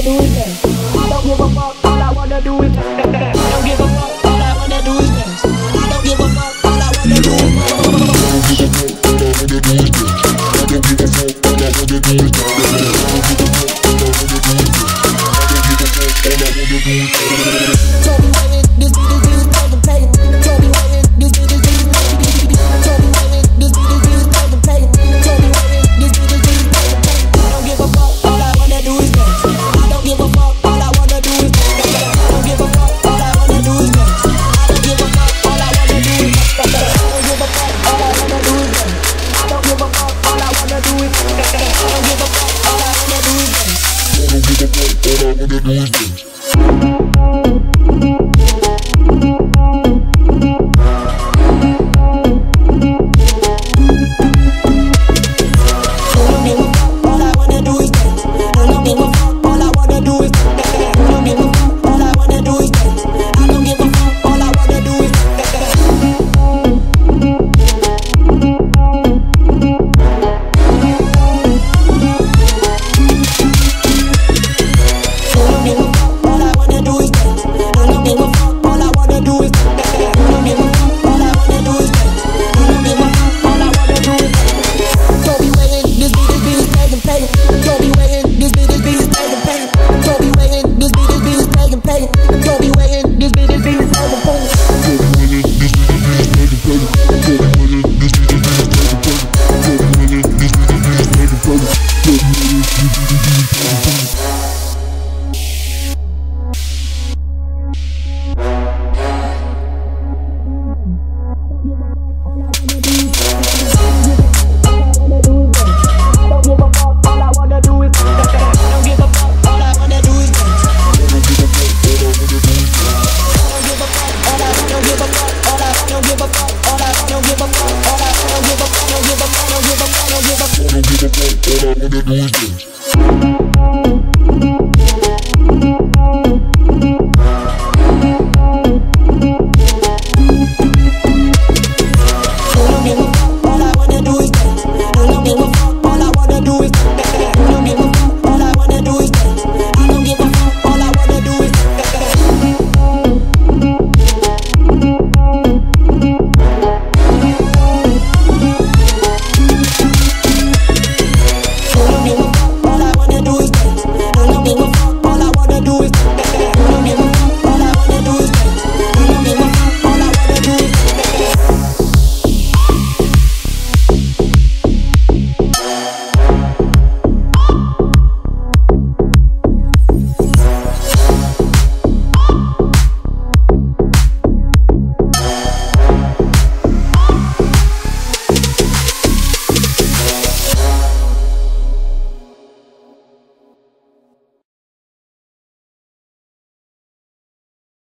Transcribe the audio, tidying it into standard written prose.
do is dance. I don't give a fuck, all I wanna do is dance. I don't give a fuck, all I wanna do is dance. I don't give a fuck, all I wanna do is dance. Told me where it, this is fucking pagan. Told me where it, this is told me where it, this is fucking pagan. Told me where it, this is fucking pagan. I don't give a fuck, all I wanna do is dance. I don't give a fuck, all I wanna do is dance. I don't give a fuck, all I wanna do is dance. I don't give a fuck, all I wanna do is dance. I don't give a fuck, all I wanna do is dance. I don't give a fuck, all I wanna do is dance. I don't give a fuck, all I wanna do is dance. I don't give a fuck, all I wanna do is dance.